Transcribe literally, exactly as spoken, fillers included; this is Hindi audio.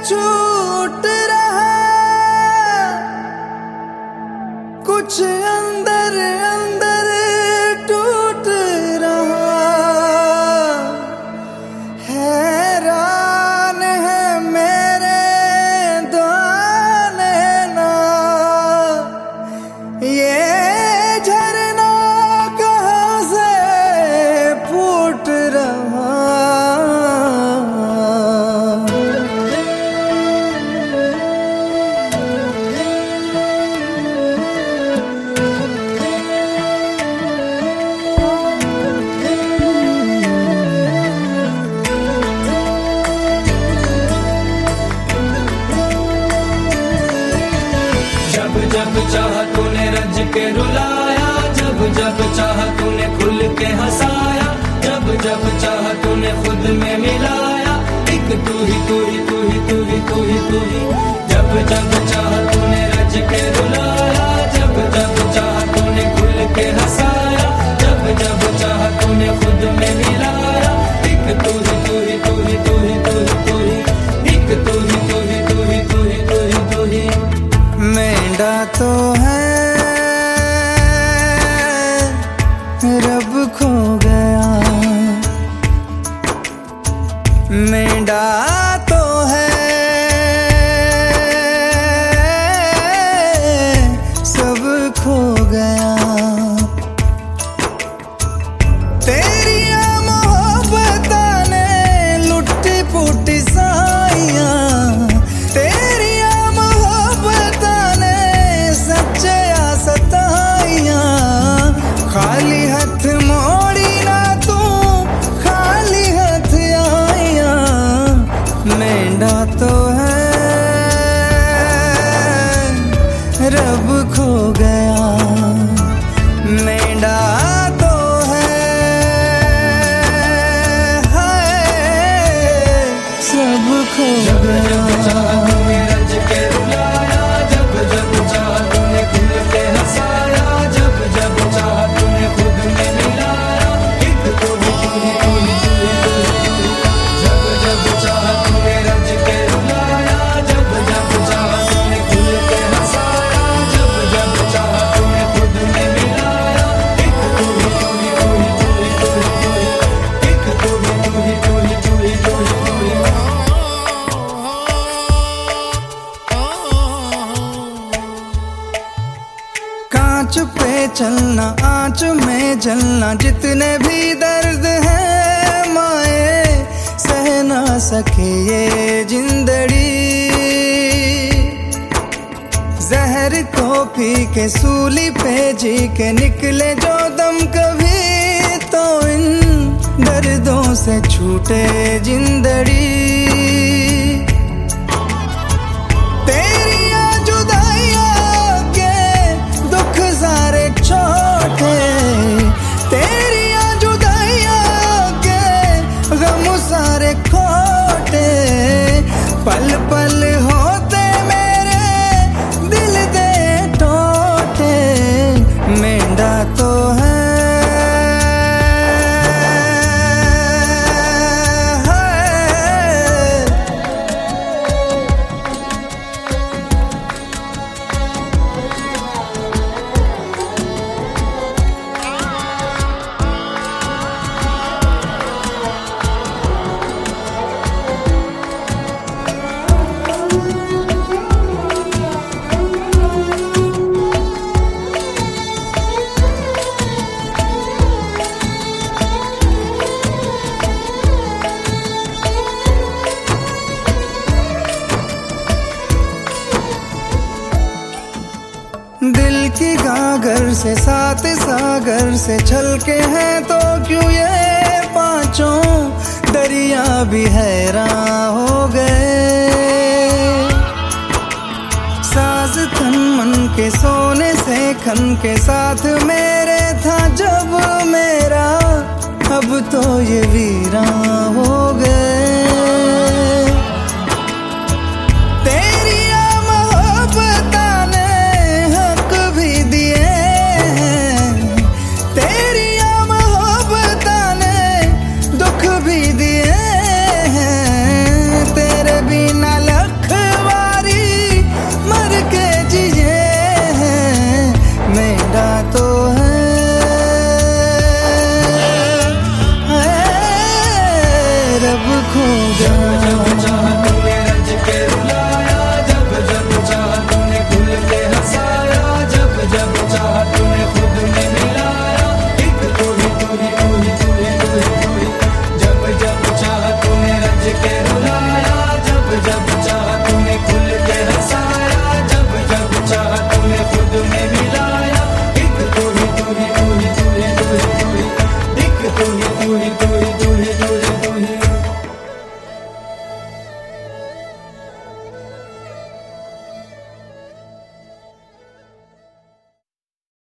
छूट रहा, कुछ अंदर अंदर टूट रहा। हैरान है मेरे दाने ना, ये झरना कहाँ से फूट रहा। जब चाहा तूने रज के रुलाया, जब जब चाहा तूने खुल के हंसाया, जब जब चाहा तूने खुद में मिलाया। एक तू ही तू ही तू ही तू ही तू ही तू ही। जब जब चाहा तूने रज के रुलाया, जब जब चाहा तूने खुल के हंसाया, जब जब चाहा तूने खुद में मिलाया। एक तू ही तू ही तू ही तू ही तू ही तू ही, एक तू ही तू ही तू ही तू ही तू ही तू ही। मेंढा तो है रब खो गया, मेंढा तो है सब खो गया। तेरिया मोहब्बतां ने लुट्टी पुट्टी साइयां, तेरिया मोहब्बतां ने सच्चिया सताइयां। खाली हथ मोड़ी ना तू, खाली हथ आइयां। मेंढा तो है रब खो गया, मेंढा तो है हाय सब खो गया। रज के रुलाया, जब जब चाहा तूने खुल के हंसाया, जब जब चाहा तूने खुद में मिलाया। एक तू ही तू ही तू ही तू ही तू ही। जब जब चाहा तूने रज के रुलाया, जब जब चाहा तूने खुल के हंसाया, जब जब चाहा तूने खुद में मिलाया। एक तू ही तू ही तू ही तू ही तू ही तू ही, एक तू ही तू ही तू ही तू ही तू ही तू ही। कांच पे चलना, आंच में जलना, जितने भी दर्द है माए सह ना सके ये जिंदड़ी। जहर को पी के सूली पे जी के निकले जो दम कभी, तो इन दर्दों से छूटे जिंदड़ी। तेरिया जुदाइयां के दुख सारे छोटे, तेरिया जुदाइयां के गम सारे खोटे। पल पल होते मेरे दिल दे टोटे, मेंढा तो है दिल की गागर से सात सागर से छलके हैं, तो क्यों ये पांचों दरिया भी हैरान हो गए। साज तन मन के सोने से खन के साथ मेरे था जब मेरा, अब तो ये वीरान हो गए। तेरिया मोहब्बतां ने हक भी दिए हैं, तेरिया मोहब्बतां ने दुख भी दिए हैं। तेरे बिना लख ही तू ही तू